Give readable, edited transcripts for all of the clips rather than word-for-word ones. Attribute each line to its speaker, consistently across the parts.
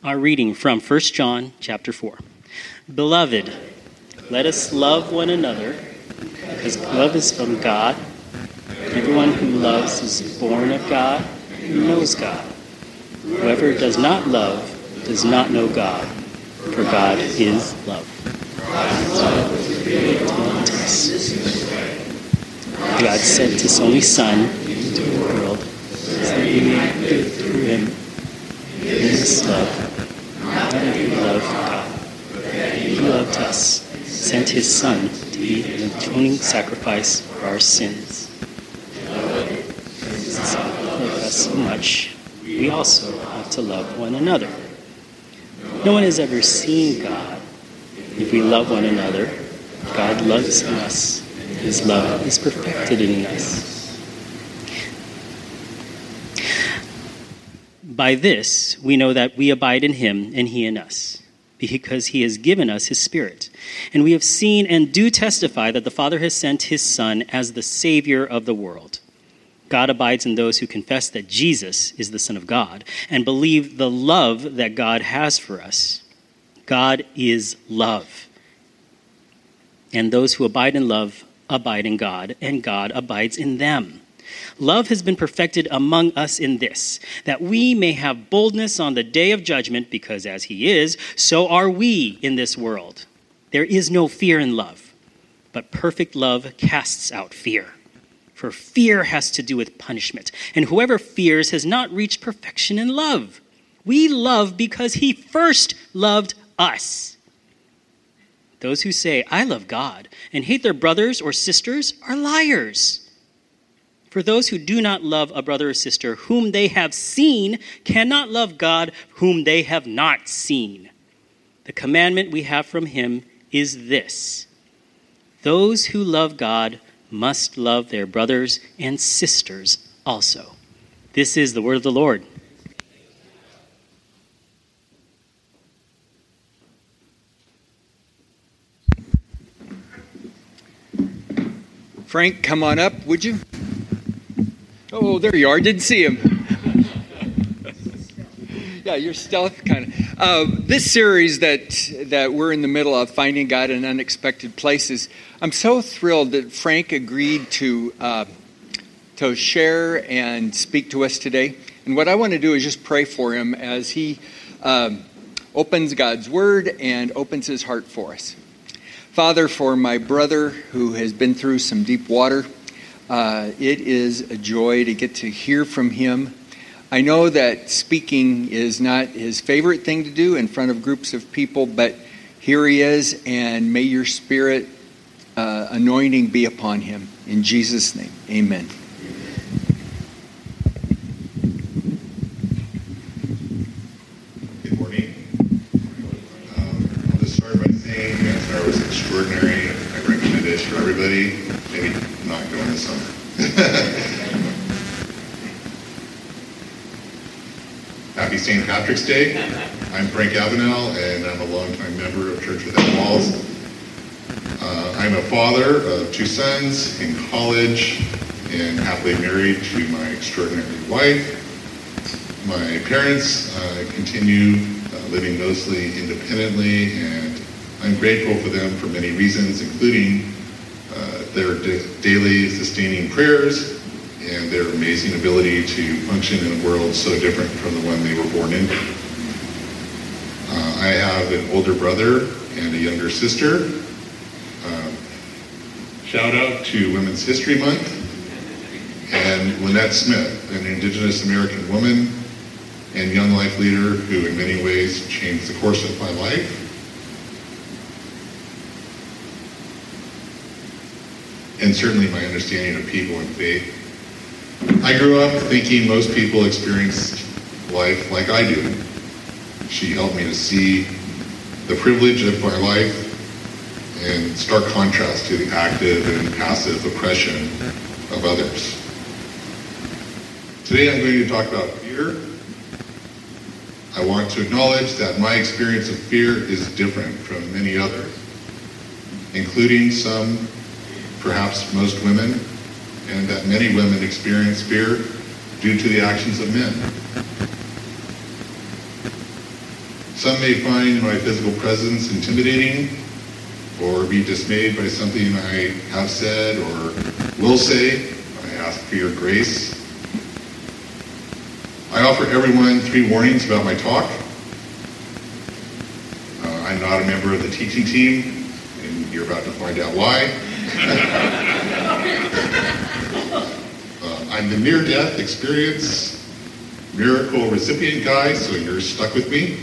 Speaker 1: Our reading from 1 John chapter 4. Beloved, let us love one another, because love is from God. Everyone who loves is born of God and knows God. Whoever does not love does not know God, for God is love. God sent his only Son into the world so that we may live through him in this love. Not that we love God, but that he loved us, sent his Son to be an atoning sacrifice for our sins. Since he loved us so much, we also have to love one another. No one has ever seen God. If we love one another, God loves us. His love is perfected in us. By this, we know that we abide in him and he in us, because he has given us his Spirit. And we have seen and do testify that the Father has sent his Son as the Savior of the world. God abides in those who confess that Jesus is the Son of God and believe the love that God has for us. God is love. And those who abide in love abide in God, and God abides in them. Love has been perfected among us in this, that we may have boldness on the day of judgment, because as he is, so are we in this world. There is no fear in love, but perfect love casts out fear. For fear has to do with punishment, and whoever fears has not reached perfection in love. We love because he first loved us. Those who say, I love God, and hate their brothers or sisters are liars. For those who do not love a brother or sister whom they have seen cannot love God whom they have not seen. The commandment we have from him is this: those who love God must love their brothers and sisters also. This is the word of the Lord.
Speaker 2: Frank, come on up, would you? Oh, there you are. Didn't see him. Yeah, you're stealth kind of. This series that we're in the middle of, Finding God in Unexpected Places, I'm so thrilled that Frank agreed to share and speak to us today. And what I want to do is just pray for him as he opens God's Word and opens his heart for us. Father, for my brother who has been through some deep water, it is a joy to get to hear from him. I know that speaking is not his favorite thing to do in front of groups of people, but here he is, and may your Spirit anointing be upon him. In Jesus' name, amen.
Speaker 3: Good morning. I'll just start by saying Manstar was extraordinary. I recommend it for everybody. Maybe not going this summer. Happy St. Patrick's Day. I'm Frank Avenel, and I'm a longtime member of Church Without Walls. I'm a father of two sons in college and happily married to my extraordinary wife. My parents continue living mostly independently, and I'm grateful for them for many reasons, including their daily sustaining prayers and their amazing ability to function in a world so different from the one they were born into. I have an older brother and a younger sister. Shout out to Women's History Month, and Lynette Smith, an Indigenous American woman and young life leader who in many ways changed the course of my life. And certainly my understanding of people and faith. I grew up thinking most people experience life like I do. She helped me to see the privilege of my life in stark contrast to the active and passive oppression of others. Today I'm going to talk about fear. I want to acknowledge that my experience of fear is different from many others, including some, perhaps most women, and that many women experience fear due to the actions of men. Some may find my physical presence intimidating or be dismayed by something I have said or will say. I ask for your grace. I offer everyone 3 warnings about my talk. I'm not a member of the teaching team, and you're about to find out why. I'm the near-death experience miracle recipient guy, so you're stuck with me.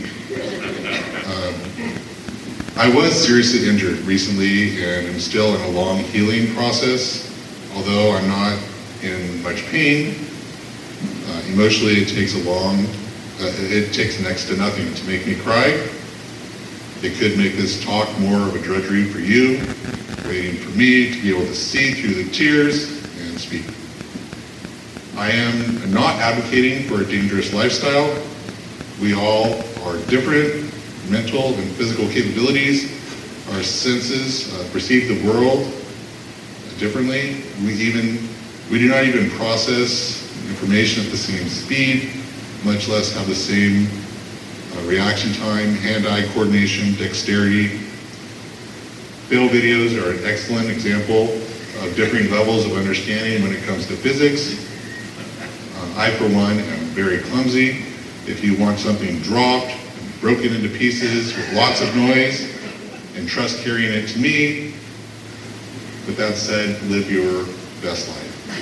Speaker 3: I was seriously injured recently and am still in a long healing process, although I'm not in much pain. Emotionally, it takes next to nothing to make me cry. It could make this talk more of a drudgery for you, waiting for me to be able to see through the tears and speak. I am not advocating for a dangerous lifestyle. We all are different. Mental and physical capabilities, our senses perceive the world differently. We do not even process information at the same speed, much less have the same reaction time, hand-eye coordination, dexterity. Fail videos are an excellent example of differing levels of understanding when it comes to physics. I, for one, am very clumsy. If you want something dropped, broken into pieces with lots of noise, and trust carrying it to me. With that said, live your best life.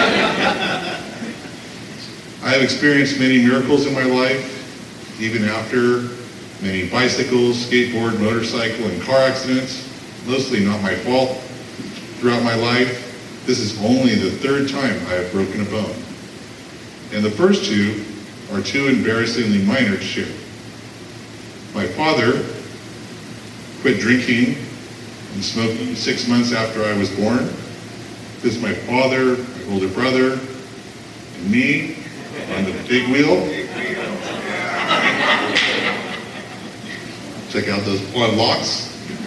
Speaker 3: I have experienced many miracles in my life, even after many bicycles, skateboard, motorcycle, and car accidents, mostly not my fault. Throughout my life, this is only the 3rd time I have broken a bone. And the first 2 are too embarrassingly minor to share. My father quit drinking and smoking 6 months after I was born. This is my father, my older brother, and me on the big wheel. Check out those blood locks.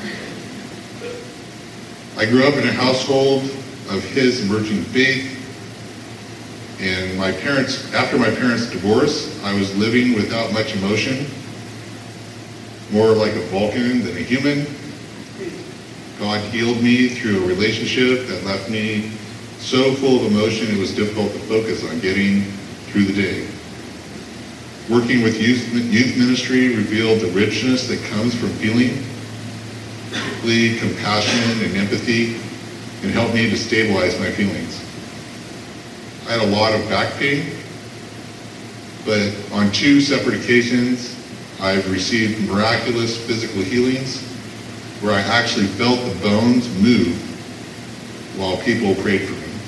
Speaker 3: I grew up in a household of his emerging faith, and after my parents' divorce, I was living without much emotion. More like a Vulcan than a human. God healed me through a relationship that left me so full of emotion it was difficult to focus on getting through the day. Working with youth ministry revealed the richness that comes from feeling, particularly compassion and empathy, and helped me to stabilize my feelings. I had a lot of back pain, but on 2 separate occasions, I've received miraculous physical healings where I actually felt the bones move while people prayed for me.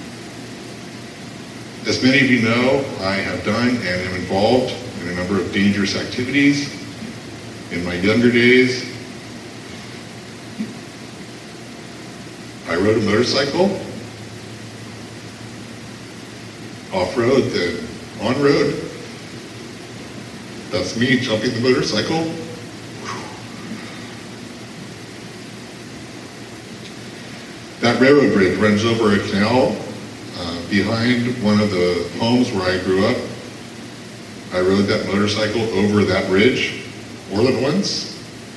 Speaker 3: As many of you know, I have done and am involved in a number of dangerous activities. In my younger days, I rode a motorcycle, off-road, then on-road. That's me jumping the motorcycle. That railroad bridge runs over a canal behind one of the homes where I grew up. I rode that motorcycle over that bridge more than once.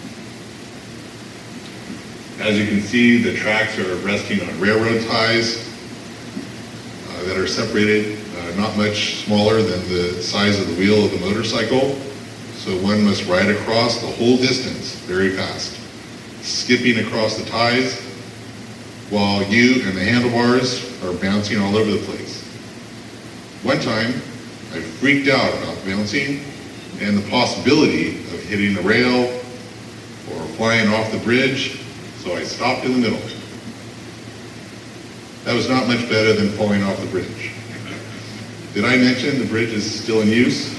Speaker 3: As you can see, the tracks are resting on railroad ties that are separated not much smaller than the size of the wheel of the motorcycle. So one must ride across the whole distance very fast, skipping across the ties while you and the handlebars are bouncing all over the place. One time, I freaked out about bouncing and the possibility of hitting the rail or flying off the bridge, so I stopped in the middle. That was not much better than falling off the bridge. Did I mention the bridge is still in use?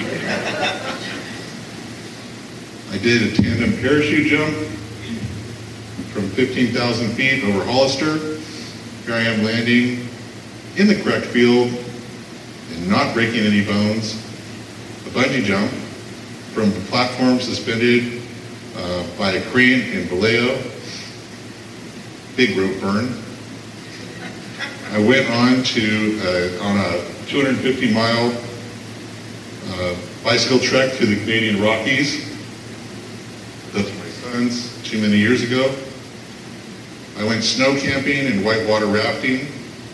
Speaker 3: I did a tandem parachute jump from 15,000 feet over Hollister. Here I am landing in the correct field and not breaking any bones. A bungee jump from a platform suspended by a crane in Vallejo. Big rope burn. I went on a 250-mile bicycle trek through the Canadian Rockies sons too many years ago. I went snow camping and whitewater rafting.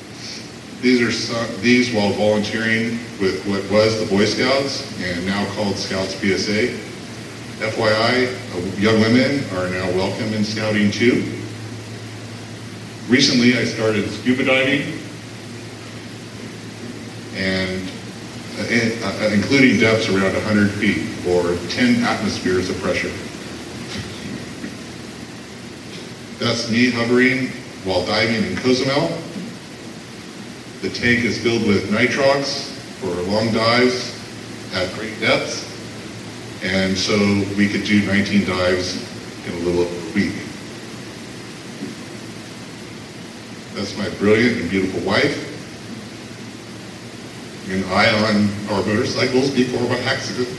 Speaker 3: These while volunteering with what was the Boy Scouts and now called Scouts PSA. FYI, young women are now welcome in scouting too. Recently, I started scuba diving, and including depths around 100 feet or 10 atmospheres of pressure. That's me hovering while diving in Cozumel. The tank is filled with nitrox for long dives at great depths, and so we could do 19 dives in a little over a week. That's my brilliant and beautiful wife. And I on our motorcycles before my accident.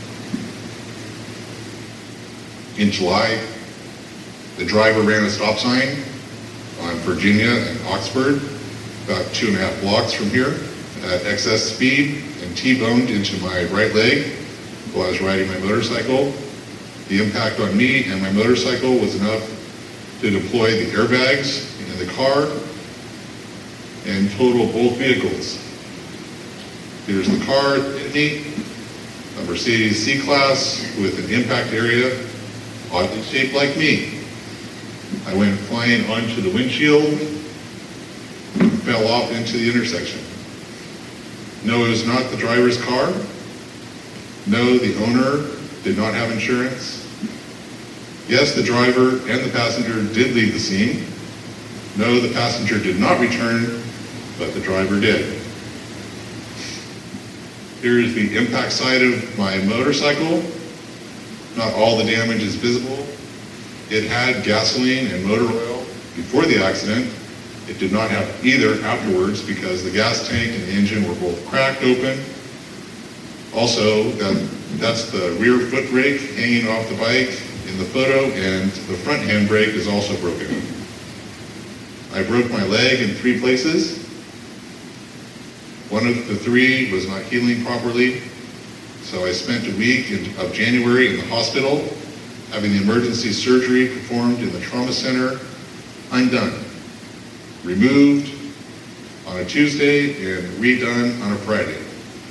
Speaker 3: In July, the driver ran a stop sign on Virginia and Oxford, about 2.5 blocks from here, at excess speed and T-boned into my right leg while I was riding my motorcycle. The impact on me and my motorcycle was enough to deploy the airbags in the car and total both vehicles. Here's the car that hit me, a Mercedes C-Class with an impact area oddly shaped like me. I went flying onto the windshield, fell off into the intersection. No, it was not the driver's car. No, the owner did not have insurance. Yes, the driver and the passenger did leave the scene. No, the passenger did not return, but the driver did. Here's the impact side of my motorcycle. Not all the damage is visible. It had gasoline and motor oil before the accident. It did not have either afterwards because the gas tank and the engine were both cracked open. Also, that's the rear foot brake hanging off the bike in the photo, and the front handbrake is also broken. I broke my leg in 3 places. One of the 3 was not healing properly, so I spent a week of January in the hospital, having the emergency surgery performed in the trauma center, undone, removed on a Tuesday and redone on a Friday.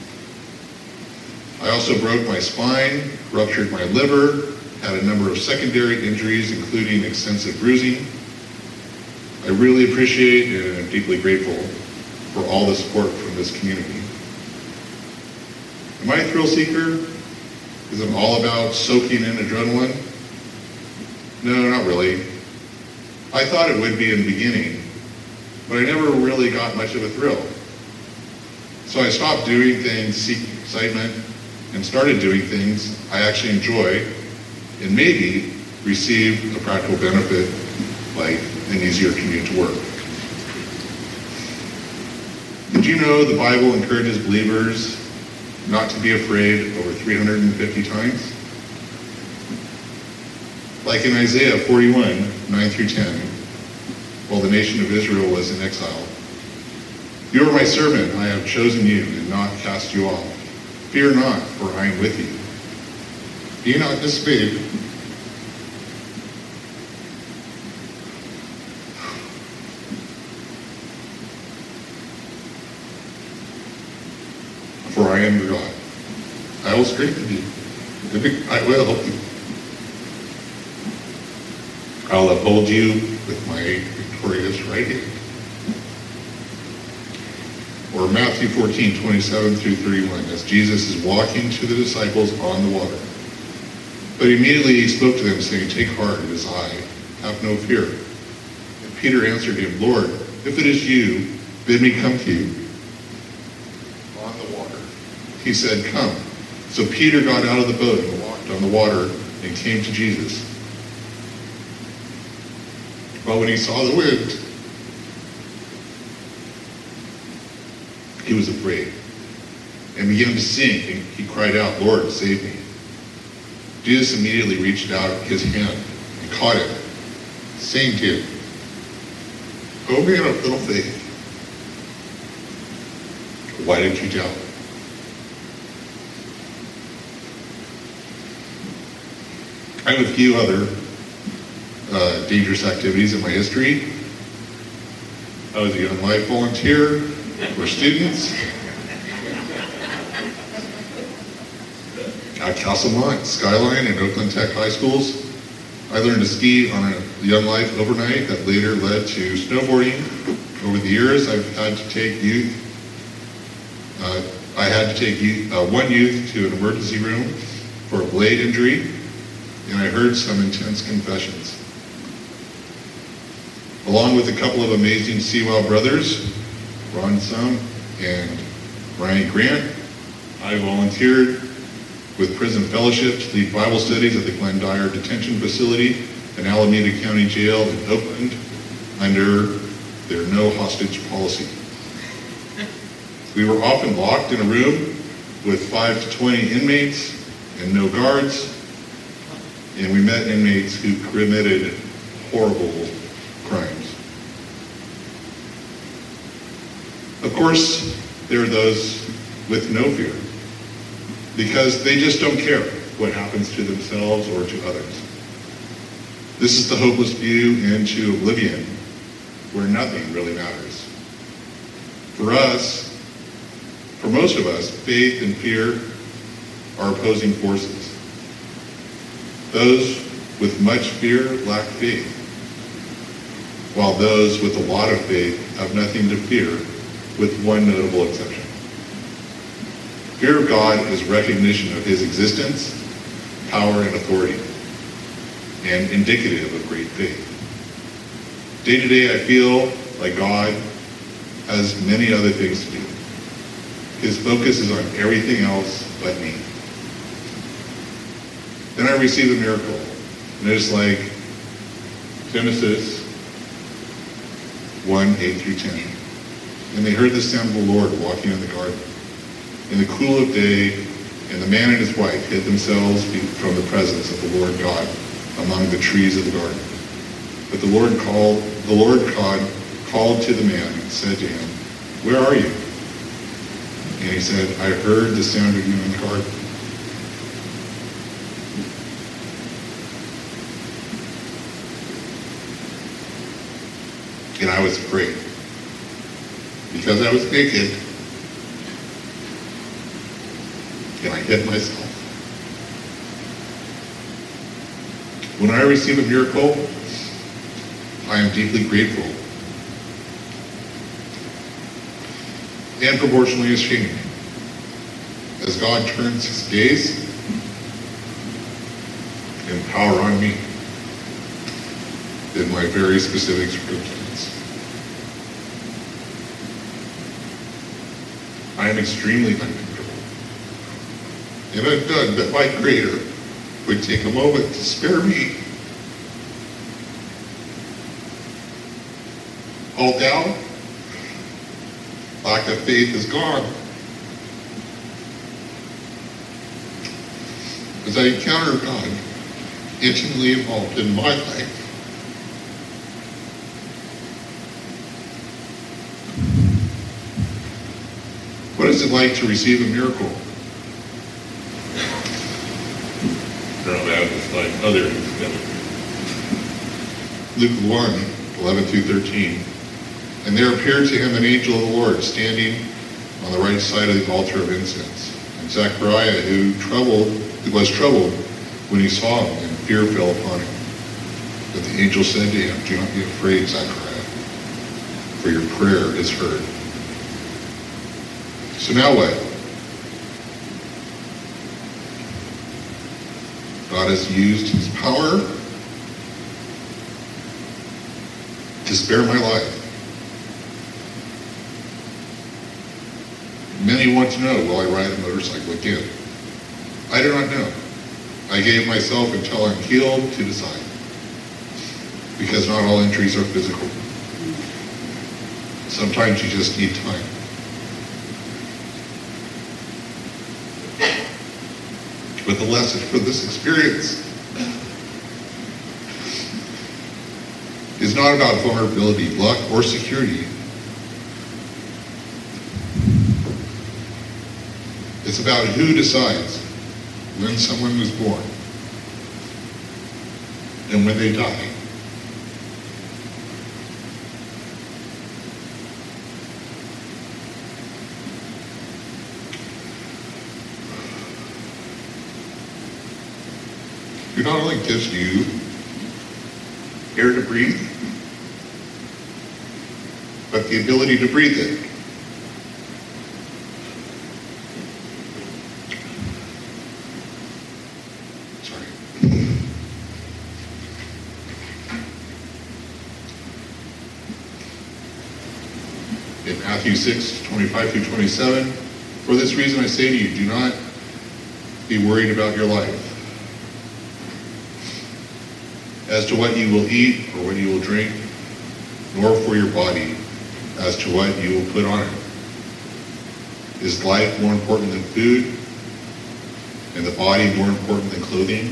Speaker 3: I also broke my spine, ruptured my liver, had a number of secondary injuries, including extensive bruising. I really appreciate and am deeply grateful for all the support from this community. Am I a thrill seeker? Is it all about soaking in adrenaline? No, not really. I thought it would be in the beginning, but I never really got much of a thrill. So I stopped doing things seeking excitement and started doing things I actually enjoy and maybe receive a practical benefit like an easier commute to work. Did you know the Bible encourages believers not to be afraid over 350 times? Like in Isaiah 41, 9 through 10, while the nation of Israel was in exile. You are my servant, I have chosen you and not cast you off. Fear not, for I am with you. Be not dismayed. For I am your God. I will strengthen you. I will help you. I will uphold you with my victorious right hand. Or Matthew 14, 27 through 31, as Jesus is walking to the disciples on the water. But immediately he spoke to them, saying, Take heart, it is I. Have no fear. And Peter answered him, Lord, if it is you, bid me come to you. On the water. He said, Come. So Peter got out of the boat and walked on the water and came to Jesus. But when he saw the wind, he was afraid and began to sink, and he cried out, Lord, save me. Jesus immediately reached out his hand and caught him, saying to him, O man of little faith, why didn't you doubt? I have a few other dangerous activities in my history. I was a Young Life volunteer for students at Castlemont, Skyline, and Oakland Tech high schools. I learned to ski on a Young Life overnight that later led to snowboarding. Over the years, I've had to take youth. I had to take one youth to an emergency room for a blade injury, and I heard some intense confessions. Along with a couple of amazing SeaWow brothers, Ron Sum and Ryan Grant, I volunteered with Prison Fellowship to lead Bible studies at the Glenn Dyer Detention Facility in Alameda County Jail in Oakland under their no hostage policy. We were often locked in a room with 5 to 20 inmates and no guards, and we met inmates who committed horrible crimes. Of course, there are those with no fear, because they just don't care what happens to themselves or to others. This is the hopeless view into oblivion, where nothing really matters. For most of us, faith and fear are opposing forces. Those with much fear lack faith, while those with a lot of faith have nothing to fear, with one notable exception. Fear of God is recognition of his existence, power, and authority, and indicative of great faith. Day to day, I feel like God has many other things to do. His focus is on everything else but me. Then I receive a miracle, and it's like Genesis 1:8-10. And they heard the sound of the Lord walking in the garden in the cool of day, and the man and his wife hid themselves from the presence of the Lord God among the trees of the garden. But the Lord God called to the man and said to him, "Where are you?" And he said, "I heard the sound of you in the garden." And I was afraid, because I was naked, and I hid myself. When I receive a miracle, I am deeply grateful and proportionally ashamed, as God turns his gaze and power on me in my very specific circumstance. I am extremely uncomfortable, and I've done that my Creator would take a moment to spare me. All doubt, lack of faith is gone. As I encounter God intimately involved in my life, what is it like to receive a miracle? Apparently I was like others. Luke 1:11-13. And there appeared to him an angel of the Lord standing on the right side of the altar of incense. And Zechariah, who was troubled when he saw him, and fear fell upon him. But the angel said to him, "Do not be afraid, Zechariah, for your prayer is heard." So now what? God has used his power to spare my life. Many want to know, will I ride a motorcycle again? I do not know. I gave myself until I'm healed to decide, because not all injuries are physical. Sometimes you just need time. But the lesson for this experience is not about vulnerability, luck, or security. It's about who decides when someone was born and when they die who not only gives you air to breathe, but the ability to breathe it. In Matthew 6, 25 through 27, for this reason I say to you, do not be worried about your life, as to what you will eat or what you will drink, nor for your body, as to what you will put on it. Is life more important than food, and the body more important than clothing?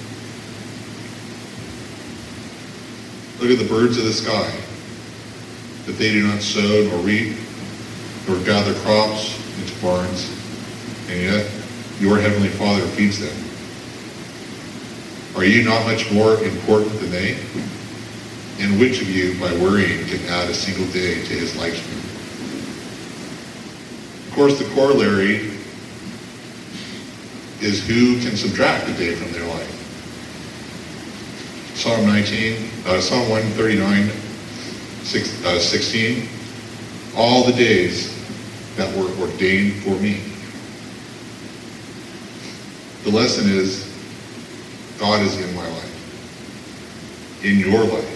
Speaker 3: Look at the birds of the sky, that they do not sow nor reap, nor gather crops into barns, and yet your heavenly Father feeds them. Are you not much more important than they? And which of you, by worrying, can add a single day to his lifespan? Of course, the corollary is who can subtract a day from their life. Psalm 139, 16, all the days that were ordained for me. The lesson is, God is in my life, in your life,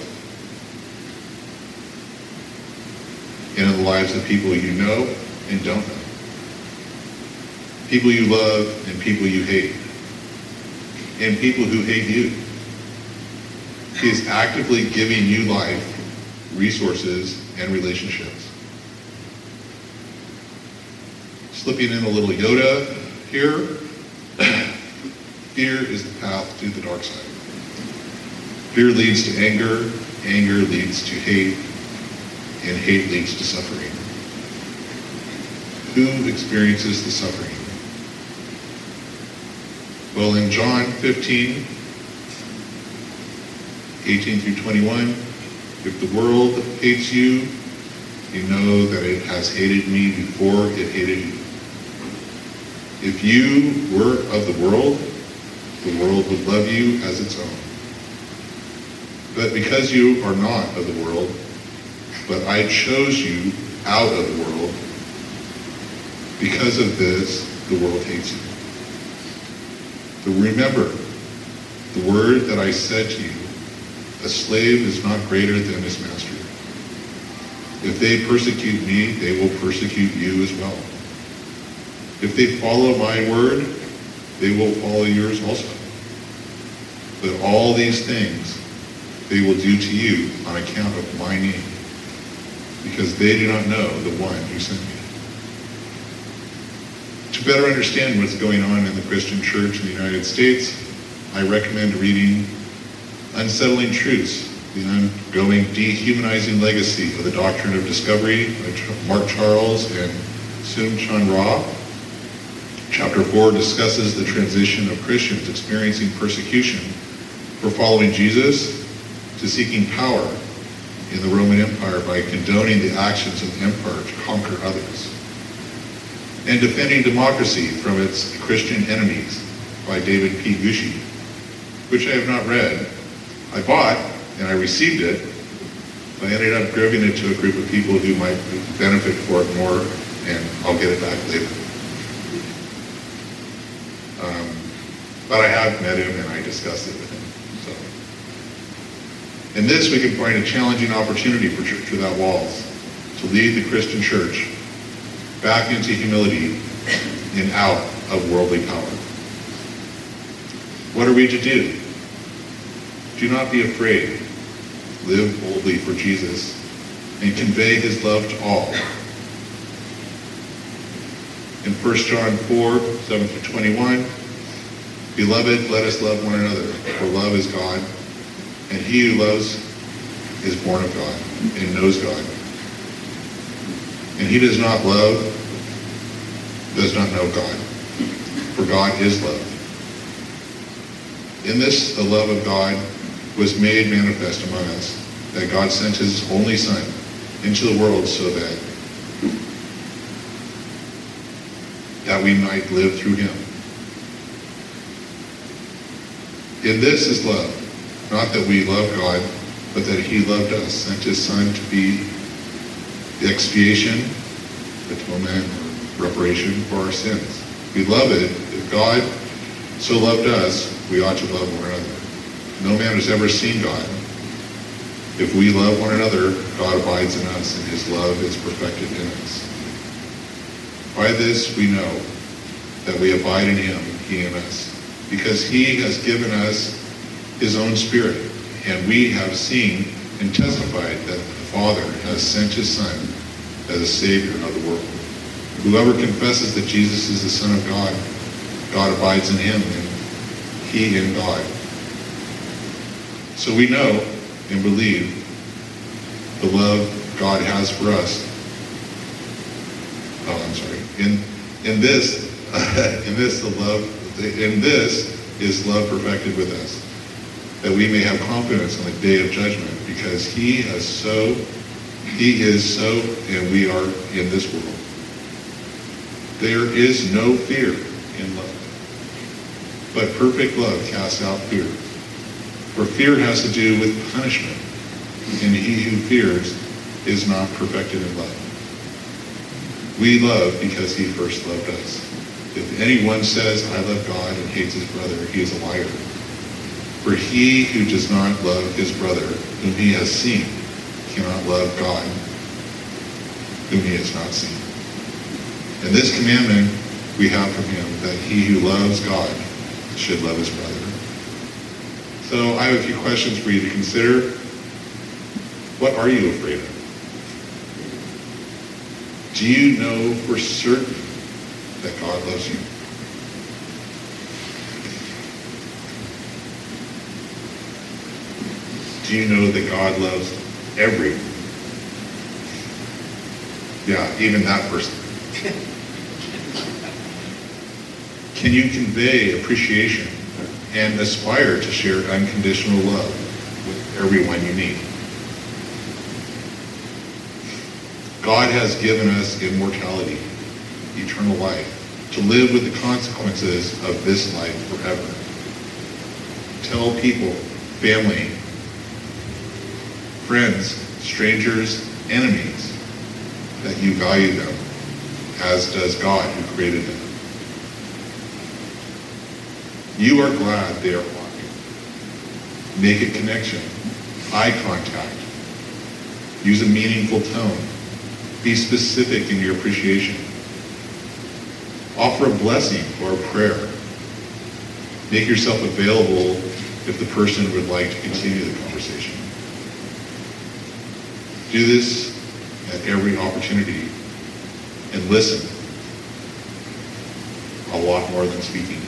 Speaker 3: and in the lives of people you know and don't know, people you love and people you hate, and people who hate you. He is actively giving you life, resources, and relationships. Slipping in a little Yoda here, fear is the path to the dark side. Fear leads to anger, anger leads to hate, and hate leads to suffering. Who experiences the suffering? Well, in John 15, 18 through 21, if the world hates you, you know that it has hated me before it hated you. If you were of the world would love you as its own. But because you are not of the world, but I chose you out of the world, because of this, the world hates you. But remember the word that I said to you, a slave is not greater than his master. If they persecute me, they will persecute you as well. If they follow my word, they will follow yours also. But all these things they will do to you on account of my name, because they do not know the one who sent me. To better understand what's going on in the Christian church in the United States, I recommend reading Unsettling Truths, the Ongoing Dehumanizing Legacy of the Doctrine of Discovery by Mark Charles and Soong-Chan Rah. Chapter 4 discusses the transition of Christians experiencing persecution for following Jesus to seeking power in the Roman Empire by condoning the actions of the empire to conquer others, and defending democracy from its Christian enemies by David P. Gushee, which I have not read. I bought and I received it, but I ended up giving it to a group of people who might benefit for it more, and I'll get it back later. But I have met him and I discussed it with him. So, in this we can find a challenging opportunity for Church Without Walls to lead the Christian church back into humility and out of worldly power. What are we to do? Do not be afraid. Live boldly for Jesus and convey his love to all. In 1 John 4, 7 through 21, Beloved, let us love one another, for love is God, and he who loves is born of God and knows God. And he does not love, does not know God, for God is love. In this, the love of God was made manifest among us, that God sent his only Son into the world so that we might live through him. In this is love, not that we love God, but that he loved us, sent his Son to be the expiation, atonement, or reparation for our sins. We love it. If God so loved us, we ought to love one another. No man has ever seen God. If we love one another, God abides in us, and his love is perfected in us. By this we know that we abide in him, he in us, because he has given us his own Spirit, and we have seen and testified that the Father has sent his Son as a Savior of the world. Whoever confesses that Jesus is the Son of God, God abides in him, and he in God. So we know and believe the love God has for us. In this is love perfected with us, that we may have confidence on the day of judgment, because he is so, and we are in this world. There is no fear in love, but perfect love casts out fear. For fear has to do with punishment, and he who fears is not perfected in love. We love because he first loved us. If anyone says, I love God, and hates his brother, he is a liar. For he who does not love his brother, whom he has seen, cannot love God, whom he has not seen. And this commandment we have from him, that he who loves God should love his brother. So I have a few questions for you to consider. What are you afraid of? Do you know for certain that God loves you? Do you know that God loves everyone? Yeah, even that person. Can you convey appreciation and aspire to share unconditional love with everyone you meet? God has given us immortality, eternal life, to live with the consequences of this life forever. Tell people, family, friends, strangers, enemies, that you value them, as does God who created them. You are glad they are walking. Make a connection, eye contact. Use a meaningful tone. Be specific in your appreciation. Offer a blessing or a prayer. Make yourself available if the person would like to continue the conversation. Do this at every opportunity and listen a lot more than speaking.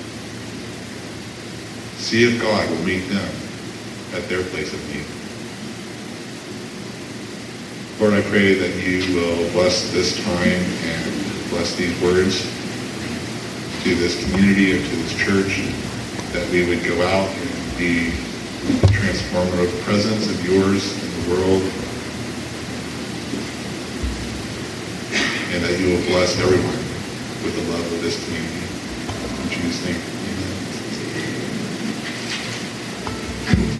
Speaker 3: See if God will meet them at their place of need. Lord, I pray that you will bless this time and bless these words to this community and to this church, that we would go out and be a transformative presence of yours in the world, and that you will bless everyone with the love of this community. In Jesus' name.